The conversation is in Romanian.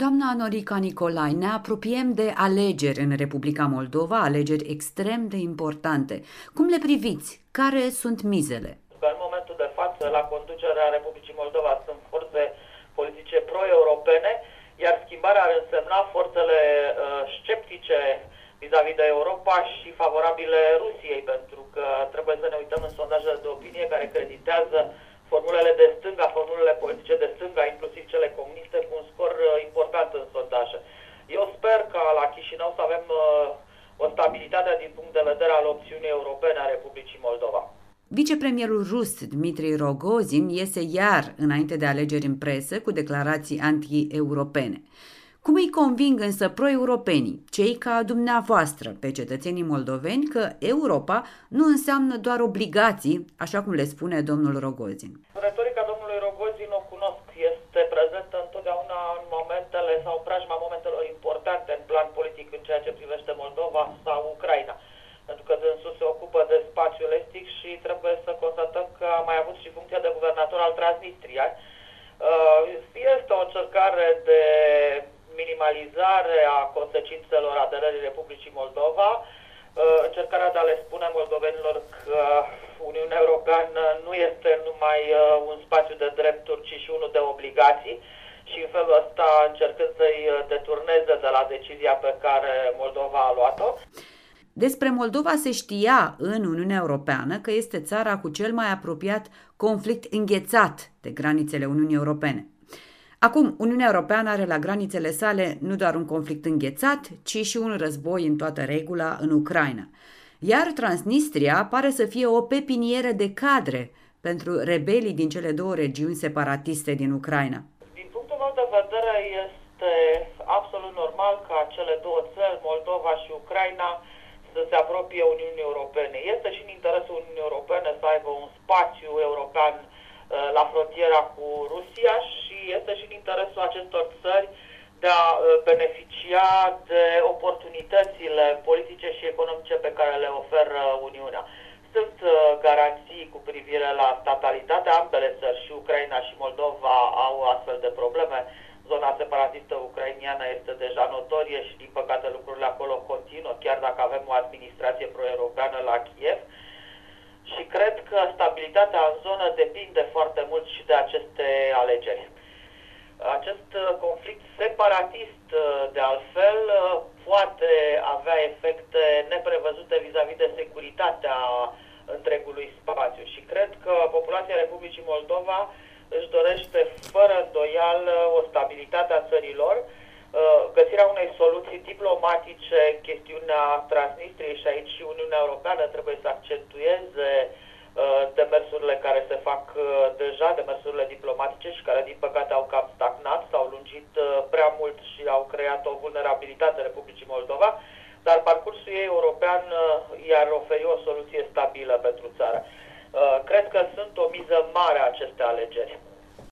Doamna Norica Nicolai, ne apropiem de alegeri în Republica Moldova, alegeri extrem de importante. Cum le priviți? Care sunt mizele? În momentul de față, la conducerea Republicii Moldova sunt forțe politice pro-europene, iar schimbarea ar însemna forțele sceptice vis-a-vis de Europa și favorabile Rusiei, pentru că trebuie să ne uităm în sondajele de opinie care creditează formulele de stânga, formulele politice de stânga, inclusiv cele comuniste, cu un scor important în sondaje. Eu sper ca la Chișinău să avem o stabilitate din punct de vedere al opțiunii europene a Republicii Moldova. Vicepremierul rus Dmitri Rogozin iese iar înainte de alegeri în presă cu declarații anti-europene. Cum îi conving însă pro-europenii, cei ca dumneavoastră, pe cetățenii moldoveni, că Europa nu înseamnă doar obligații, așa cum le spune domnul Rogozin? Retorica domnului Rogozin o cunosc, este prezentă întotdeauna în momentele sau în preajma momentelor importante în plan politic în ceea ce privește Moldova sau Ucraina. Pentru că dânsul se ocupă de spațiul estic și trebuie să constatăm că a mai avut și funcția de guvernator al Transnistriei. Este o încercare de minimalizare a consecințelor aderării Republicii Moldova, încercarea de a le spune moldovenilor că Uniunea Europeană nu este numai un spațiu de drepturi, ci și unul de obligații și în felul ăsta încercând să-i deturneze de la decizia pe care Moldova a luat-o. Despre Moldova se știa în Uniunea Europeană că este țara cu cel mai apropiat conflict înghețat de granițele Uniunii Europene. Acum, Uniunea Europeană are la granițele sale nu doar un conflict înghețat, ci și un război în toată regula în Ucraina. Iar Transnistria pare să fie o pepinieră de cadre pentru rebelii din cele două regiuni separatiste din Ucraina. Din punctul meu de vedere, este absolut normal ca cele două țări, Moldova și Ucraina, să se apropie Uniunii Europene. Este și în interesul Uniunii Europene să aibă un spațiu european la frontiera cu Rusia și este și în interesul acestor țări de a beneficia de oportunitățile politice și economice pe care le oferă Uniunea. Sunt garanții cu privire la statalitate. Ambele țări, și Ucraina și Moldova, au astfel de probleme. Zona separatistă ucrainiană este deja notorie și, din păcate, lucrurile acolo continuă, chiar dacă avem o administrație pro-europeană la Kiev. Și cred că stabilitatea în zonă depinde foarte mult și de aceste alegeri. Acest conflict separatist, de altfel, poate avea efecte neprevăzute vis-a-vis de securitatea întregului spațiu. Și cred că populația Republicii Moldova își dorește fără îndoială o stabilitate a țărilor, găsirea unei soluții diplomatice în chestiunea Transnistriei și aici și Uniunea Europeană trebuie să accentueze demersurile care se fac deja, demersurile diplomatice și care din păcate au cam stagnat, s-au lungit prea mult și au creat o vulnerabilitate Republicii Moldova, dar parcursul ei european i-ar oferi o soluție stabilă pentru țară. Cred că sunt o miză mare aceste alegeri.